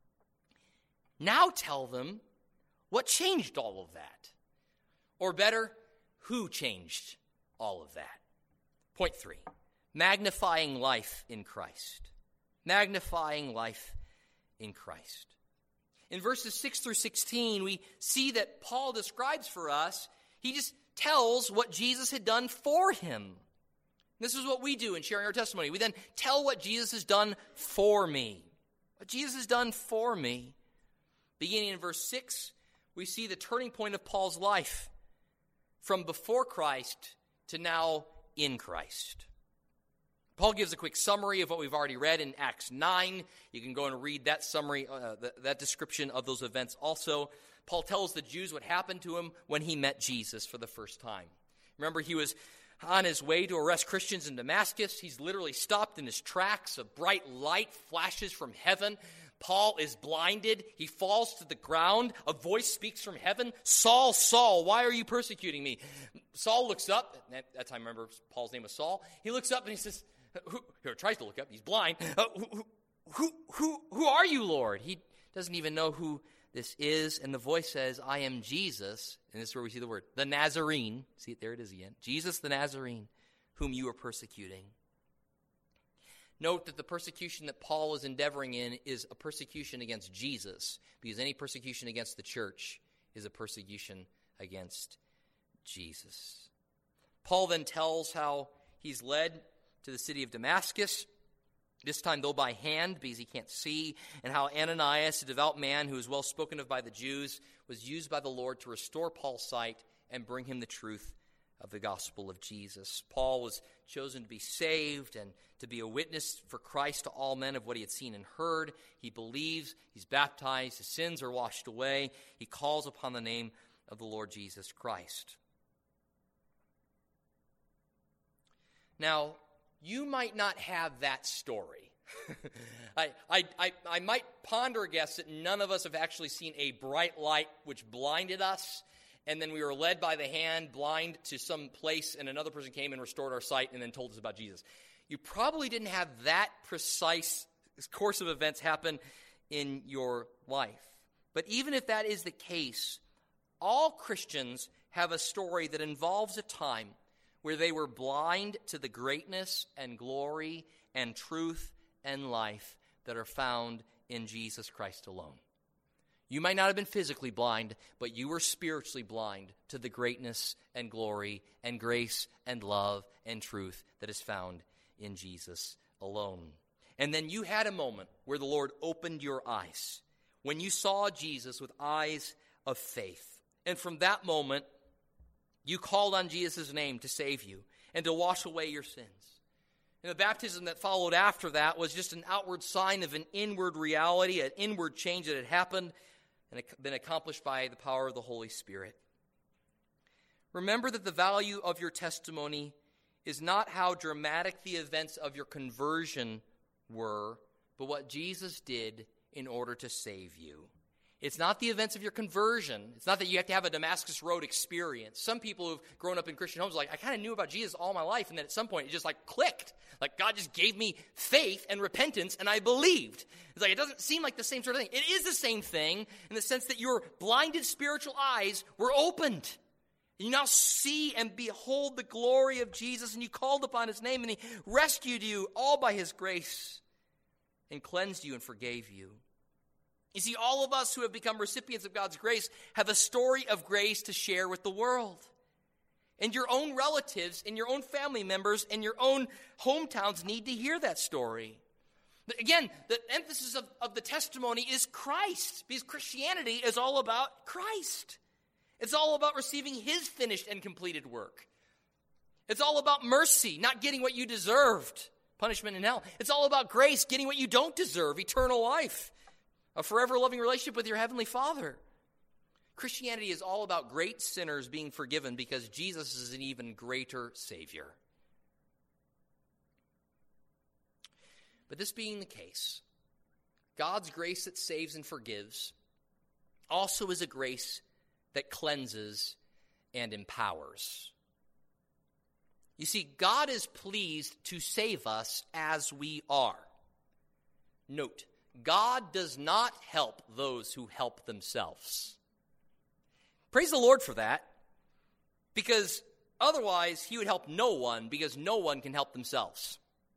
Now tell them what changed all of that. Or better, who changed all of that. Point 3, magnifying life in Christ. Magnifying life in Christ. In verses 6 through 16, we see that Paul describes for us, he just tells what Jesus had done for him. This is what we do in sharing our testimony. We then tell what Jesus has done for me. What Jesus has done for me. Beginning in verse 6, we see the turning point of Paul's life from before Christ to now in Christ. Paul gives a quick summary of what we've already read in Acts 9. You can go and read that summary, that description of those events also. Paul tells the Jews what happened to him when he met Jesus for the first time. Remember, he was on his way to arrest Christians in Damascus. He's literally stopped in his tracks. A bright light flashes from heaven. Paul is blinded. He falls to the ground. A voice speaks from heaven. Saul, Saul, why are you persecuting me? Saul looks up. At that time, remember, Paul's name was Saul. He looks up and he says, or tries to look up. He's blind. Who are you, Lord? He doesn't even know who this is. And the voice says, I am Jesus. And this is where we see the word, the Nazarene. See it, there it is again. Jesus the Nazarene, whom you are persecuting. Note that the persecution that Paul is endeavoring in is a persecution against Jesus, because any persecution against the church is a persecution against Jesus. Paul then tells how he's led to the city of Damascus, this time though by hand because he can't see, and how Ananias, a devout man who is well spoken of by the Jews, was used by the Lord to restore Paul's sight and bring him the truth of the gospel of Jesus. Paul was chosen to be saved and to be a witness for Christ to all men of what he had seen and heard. He believes, he's baptized, his sins are washed away. He calls upon the name of the Lord Jesus Christ. Now, you might not have that story. I might ponder a guess that none of us have actually seen a bright light which blinded us, and then we were led by the hand, blind, to some place, and another person came and restored our sight and then told us about Jesus. You probably didn't have that precise course of events happen in your life. But even if that is the case, all Christians have a story that involves a time where they were blind to the greatness and glory and truth and life that are found in Jesus Christ alone. You might not have been physically blind, but you were spiritually blind to the greatness and glory and grace and love and truth that is found in Jesus alone. And then you had a moment where the Lord opened your eyes, when you saw Jesus with eyes of faith. And from that moment, you called on Jesus' name to save you and to wash away your sins. And the baptism that followed after that was just an outward sign of an inward reality, an inward change that had happened and been accomplished by the power of the Holy Spirit. Remember that the value of your testimony is not how dramatic the events of your conversion were, but what Jesus did in order to save you. It's not the events of your conversion. It's not that you have to have a Damascus Road experience. Some people who've grown up in Christian homes are like, I kind of knew about Jesus all my life, and then at some point it just like clicked. Like God just gave me faith and repentance, and I believed. It's like it doesn't seem like the same sort of thing. It is the same thing in the sense that your blinded spiritual eyes were opened. You now see and behold the glory of Jesus, and you called upon his name, and he rescued you all by his grace and cleansed you and forgave you. You see, all of us who have become recipients of God's grace have a story of grace to share with the world. And your own relatives and your own family members and your own hometowns need to hear that story. But again, the emphasis of the testimony is Christ, because Christianity is all about Christ. It's all about receiving his finished and completed work. It's all about mercy, not getting what you deserved, punishment in hell. It's all about grace, getting what you don't deserve, eternal life. A forever loving relationship with your Heavenly Father. Christianity is all about great sinners being forgiven because Jesus is an even greater Savior. But this being the case, God's grace that saves and forgives also is a grace that cleanses and empowers. You see, God is pleased to save us as we are. Note, God does not help those who help themselves. Praise the Lord for that, because otherwise he would help no one, because no one can help themselves.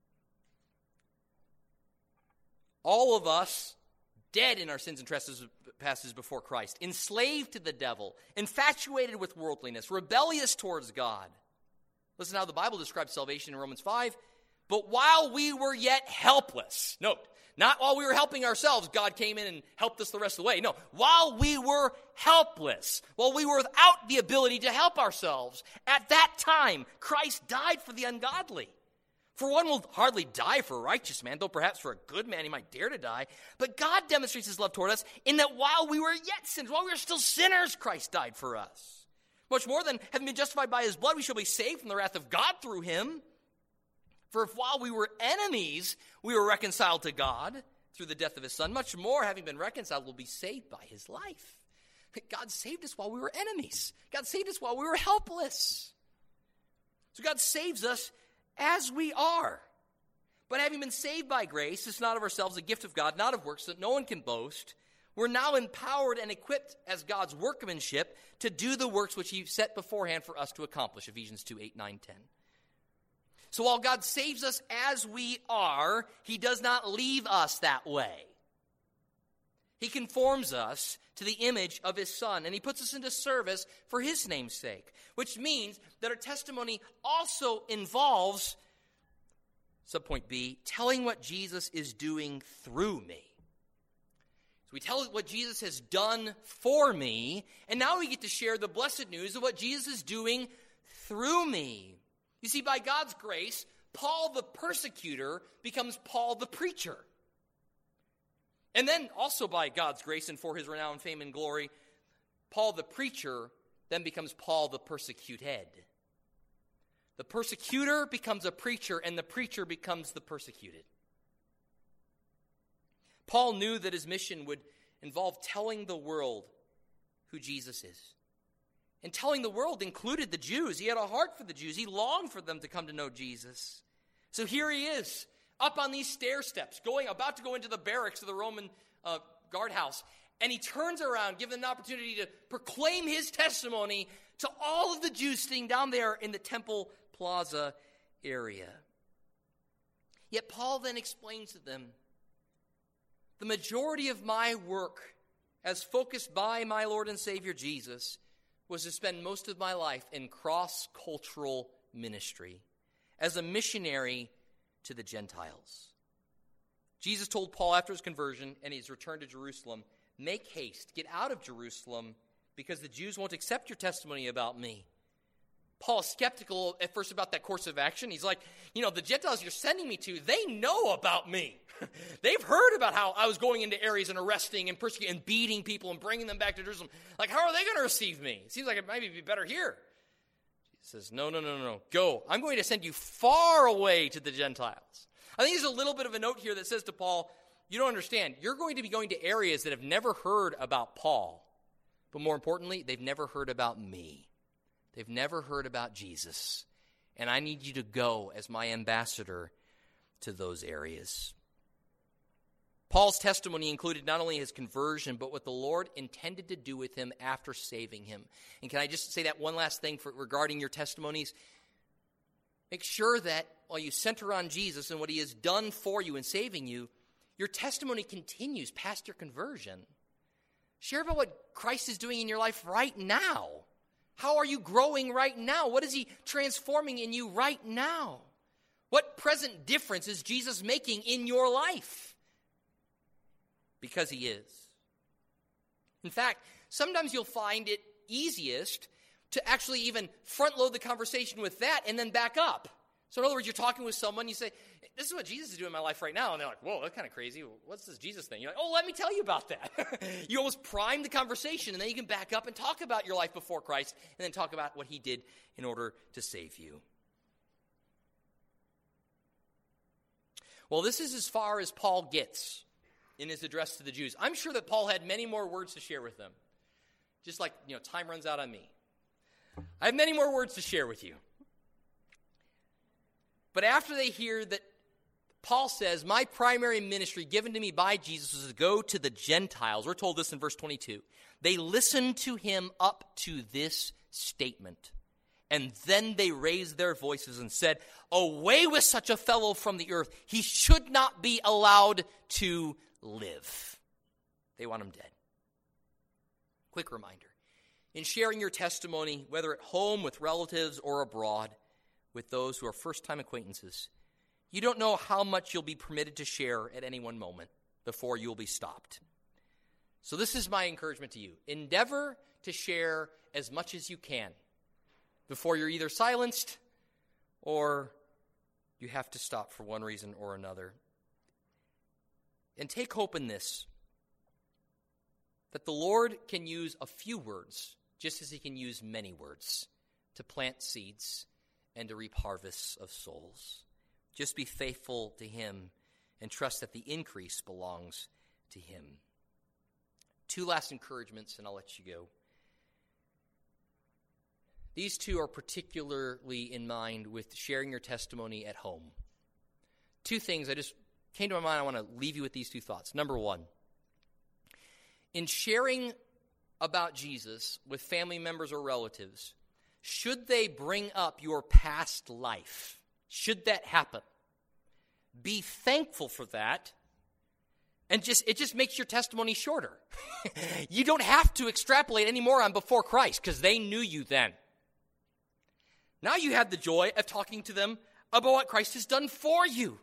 All of us, dead in our sins and trespasses before Christ, enslaved to the devil, infatuated with worldliness, rebellious towards God. Listen to how the Bible describes salvation in Romans 5. But while we were yet helpless, note, not while we were helping ourselves, God came in and helped us the rest of the way. No, while we were helpless, while we were without the ability to help ourselves, at that time, Christ died for the ungodly. For one will hardly die for a righteous man, though perhaps for a good man he might dare to die. But God demonstrates his love toward us in that while we were yet sinners, while we were still sinners, Christ died for us. Much more than having been justified by his blood, we shall be saved from the wrath of God through him. For if while we were enemies, we were reconciled to God through the death of his Son, much more, having been reconciled, will be saved by his life. God saved us while we were enemies. God saved us while we were helpless. So God saves us as we are. But having been saved by grace, it's not of ourselves, a gift of God, not of works, so that no one can boast. We're now empowered and equipped as God's workmanship to do the works which he set beforehand for us to accomplish, Ephesians 2, 8, 9, 10. So while God saves us as we are, he does not leave us that way. He conforms us to the image of his Son, and he puts us into service for his name's sake, which means that our testimony also involves, subpoint B, telling what Jesus is doing through me. So we tell what Jesus has done for me, and now we get to share the blessed news of what Jesus is doing through me. You see, by God's grace, Paul the persecutor becomes Paul the preacher. And then also by God's grace and for his renown, fame, and glory, Paul the preacher then becomes Paul the persecuted. The persecutor becomes a preacher, and the preacher becomes the persecuted. Paul knew that his mission would involve telling the world who Jesus is. And telling the world included the Jews. He had a heart for the Jews. He longed for them to come to know Jesus. So here he is, up on these stair steps, about to go into the barracks of the Roman guardhouse. And he turns around, given an opportunity to proclaim his testimony to all of the Jews sitting down there in the Temple Plaza area. Yet Paul then explains to them, the majority of my work as focused by my Lord and Savior Jesus was to spend most of my life in cross-cultural ministry as a missionary to the Gentiles. Jesus told Paul after his conversion and his return to Jerusalem, make haste, get out of Jerusalem, because the Jews won't accept your testimony about me. Paul is skeptical at first about that course of action. He's like, the Gentiles you're sending me to, they know about me. They've heard about how I was going into areas and arresting and persecuting and beating people and bringing them back to Jerusalem. Like, how are they going to receive me? It seems like it might be better here. Jesus says, no. Go. I'm going to send you far away to the Gentiles. I think there's a little bit of a note here that says to Paul, you don't understand. You're going to be going to areas that have never heard about Paul. But more importantly, they've never heard about me. They've never heard about Jesus. And I need you to go as my ambassador to those areas. Paul's testimony included not only his conversion, but what the Lord intended to do with him after saving him. And can I just say that one last thing regarding your testimonies? Make sure that while you center on Jesus and what he has done for you in saving you, your testimony continues past your conversion. Share about what Christ is doing in your life right now. How are you growing right now? What is he transforming in you right now? What present difference is Jesus making in your life? Because he is. In fact, sometimes you'll find it easiest to actually even front load the conversation with that and then back up. So in other words, you're talking with someone, you say, this is what Jesus is doing in my life right now. And they're like, whoa, that's kind of crazy. What's this Jesus thing? You're like, oh, let me tell you about that. You almost prime the conversation, and then you can back up and talk about your life before Christ, and then talk about what he did in order to save you. Well, this is as far as Paul gets in his address to the Jews. I'm sure that Paul had many more words to share with them. Just like, time runs out on me. I have many more words to share with you. But after they hear that Paul says, my primary ministry given to me by Jesus was to go to the Gentiles. We're told this in verse 22. They listened to him up to this statement. And then they raised their voices and said, away with such a fellow from the earth. He should not be allowed to live. They want him dead. Quick reminder. In sharing your testimony, whether at home with relatives or abroad, with those who are first-time acquaintances, you don't know how much you'll be permitted to share at any one moment before you'll be stopped. So this is my encouragement to you. Endeavor to share as much as you can before you're either silenced or you have to stop for one reason or another. And take hope in this, that the Lord can use a few words just as he can use many words to plant seeds and to reap harvests of souls. Just be faithful to him and trust that the increase belongs to him. 2 last encouragements, and I'll let you go. These 2 are particularly in mind with sharing your testimony at home. 2 things I just came to my mind. I want to leave you with these 2 thoughts. Number 1, in sharing about Jesus with family members or relatives, should they bring up your past life, should that happen, be thankful for that, and it just makes your testimony shorter. You don't have to extrapolate anymore on before Christ because they knew you then. Now you have the joy of talking to them about what Christ has done for you.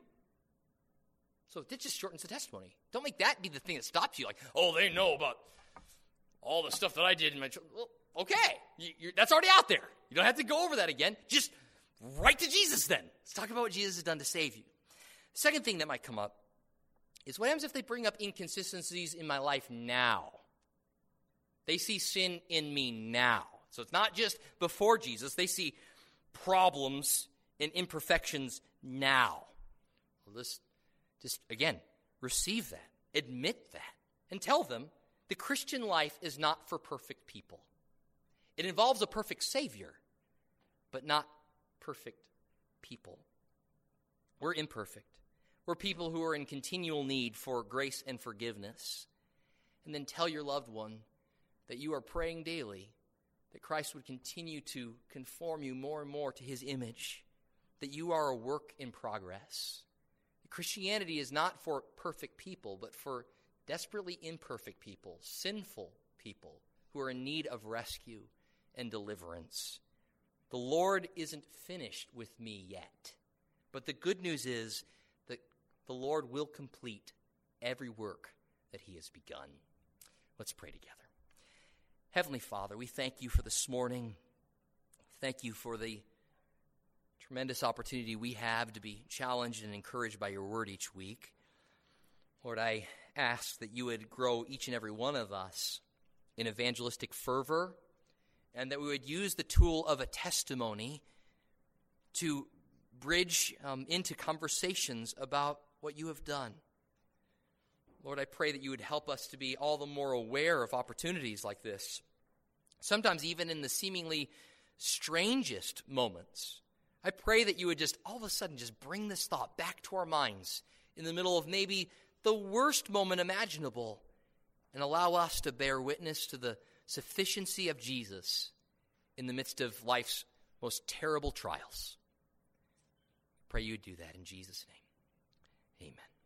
So it just shortens the testimony. Don't make that be the thing that stops you. Like, oh, they know about all the stuff that I did in my church. Well, okay, that's already out there. You don't have to go over that again. Just right to Jesus then. Let's talk about what Jesus has done to save you. The second thing that might come up is what happens if they bring up inconsistencies in my life now? They see sin in me now. So it's not just before Jesus. They see problems and imperfections now. Well, just again, receive that. Admit that. And tell them the Christian life is not for perfect people. It involves a perfect Savior, but not perfect people. We're imperfect. We're people who are in continual need for grace and forgiveness. And then tell your loved one that you are praying daily that Christ would continue to conform you more and more to his image, that you are a work in progress. Christianity is not for perfect people, but for desperately imperfect people, sinful people who are in need of rescue and deliverance. The Lord isn't finished with me yet, but the good news is that the Lord will complete every work that he has begun. Let's pray together. Heavenly Father, we thank you for this morning. Thank you for the tremendous opportunity we have to be challenged and encouraged by your word each week. Lord, I ask that you would grow each and every one of us in evangelistic fervor, and that we would use the tool of a testimony to bridge into conversations about what you have done. Lord, I pray that you would help us to be all the more aware of opportunities like this, sometimes even in the seemingly strangest moments. I pray that you would just all of a sudden just bring this thought back to our minds in the middle of maybe the worst moment imaginable and allow us to bear witness to the sufficiency of Jesus in the midst of life's most terrible trials. Pray you would do that in Jesus' name. Amen.